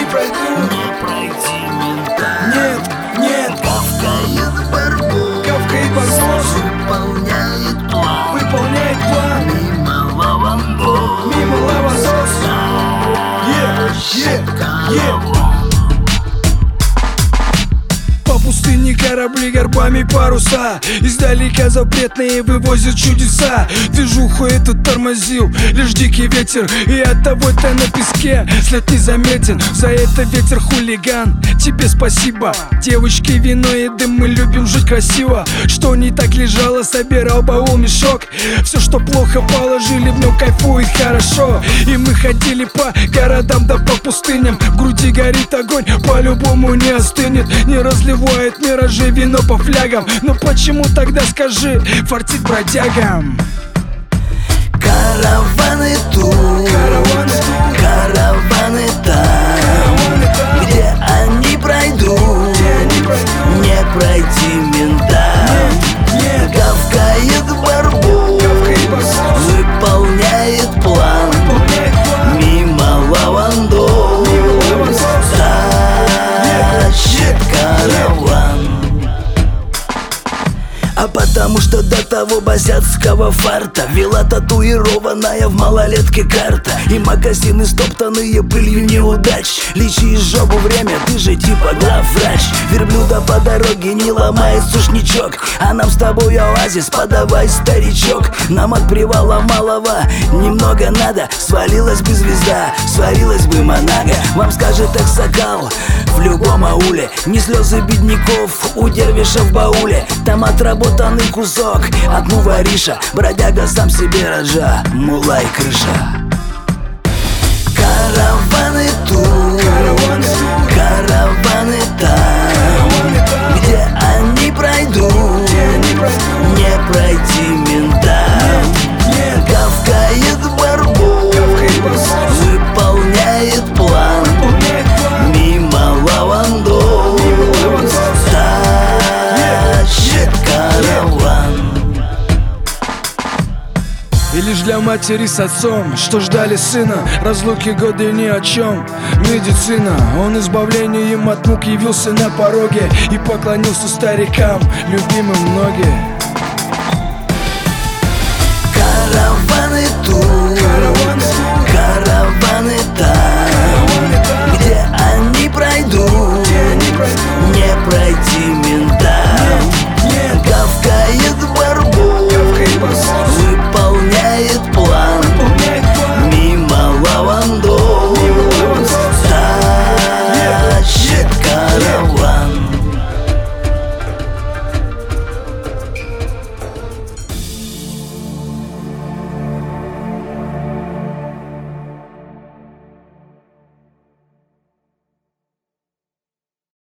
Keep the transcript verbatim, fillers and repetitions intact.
пройду, не пройти ментам. нет, нет. Гавкает барбос, Гавкает барбос, выполняет план, выполняет план. мимо лавандос, Мимо лавандос. Yeah, yeah, yeah. По пустыне корабли горбами паруса, издалека запретные вывозят чудеса. Движуху эту тормозил лишь дикий ветер, и оттого ты на песке след незаметен. За это ветер хулиган, тебе спасибо. Девочки, вино и дым, мы любим жить красиво. Что не так лежало, собирал баул мешок. Все, что плохо, положили в нем, кайфует хорошо. И мы ходили по городам да по пустыням. В груди горит огонь, по-любому не остынет. Не разливает миражи вино по флягам. Но почему тогда, скажи, фартит бродягам? караваны тут, Караваны тут, караваны там, караваны там. где они пройдут, Где они пройдут, не пройти ментам. нет, Гавкает барбос, Гавкает барбос, выполняет план, выполняет план. мимо лавандос, Мимо лавандос. тащит караван. А потому что до того босяцкого фарта вела татуированная в малолетке карта. И магазины, стоптанные пылью неудач. Лечи изжогу время, ты же типа главврач. Верблюда по дороге не ломает сушничок. А нам с тобой оазис, подавай, старичок. Нам от привала малого немного надо. Свалилась бы звезда, сварилась бы Монако. Вам скажет Аксакал в любом ауле. Не слезы бедняков у дервиша в бауле. Там отработанный кусок от мувариша. Бродяга сам себе раджа, мула и крыша. Караваны тут, Караваны тут, караваны там, караваны там. где они пройдут, Где они пройдут, не пройти ментам. нет, Гавкает барбос, Гавкает барбос, выполняет план, выполняет план. мимо лавандос, Мимо лавандос. тащит караван. И лишь для матери с отцом, что ждали сына, разлуки годы ни о чем. Медицина, он избавлением от мук явился на пороге и поклонился старикам, любимым ноги. Караваны тут, Караваны тут, караваны там, караваны там. где они пройдут, Где они пройдут, не пройти ментам.